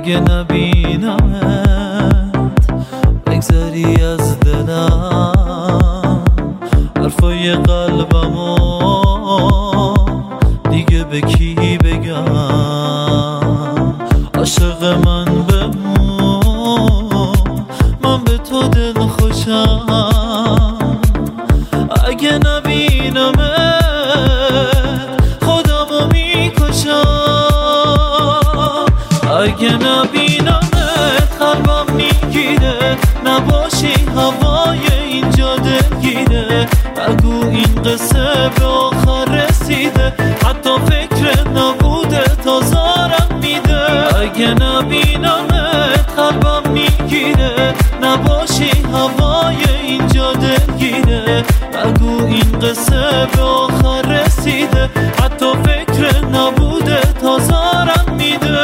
اگه نبینمت بگذری از دلم، حرفای قلبمو دیگه به کی بگم؟ عاشق من بمون، من به تو دل خوشم. اگه نبینمت خودمو میکشم. اگه نبینمت قلبم میگیره، نباشی هوای اینجا دلگیره. نگو این قصه به آخر رسیده، حتی فکر نبوده تا زارم میده. اگه نبینمت قلبم میگیره، نباشی هوای اینجا دلگیره. نگو این قصه به آخر رسیده، حتی فکر نبوده تا زارم میده.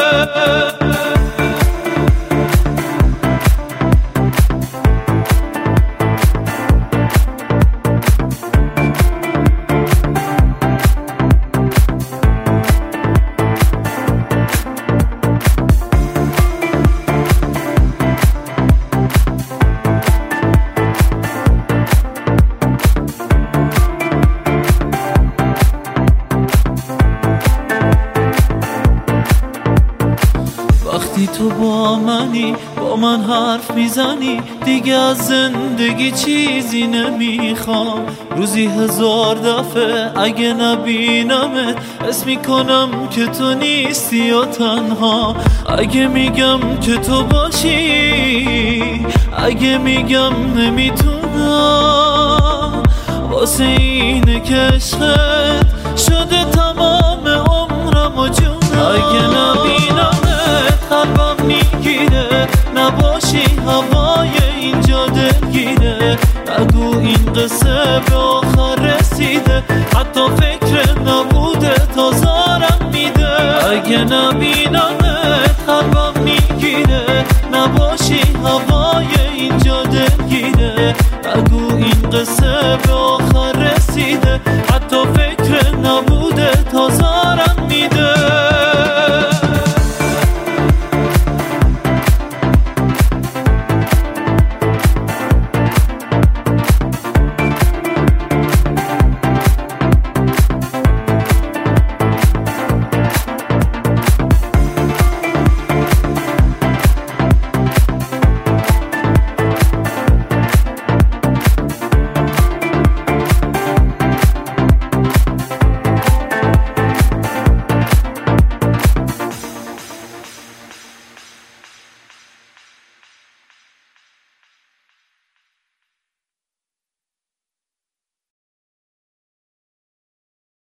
وقتی تو با منی، با من حرف میزنی، دیگه از زندگی چیزی نمیخوام. روزی 1000 دفعه اگه نبینمت حس میکنم که تو نیستی و تنها. اگه میگم که تو باشی، اگه میگم نمیتونم، واسه اینه که عشقت شده تمام عمرم و جونم. اگه نبینمت قلبم میگیره، نباشی هوای اینجا دلگیره. نگو این قصه به آخر رسیده، حتی فکر نبوده تا زارم میده. اگه نبینم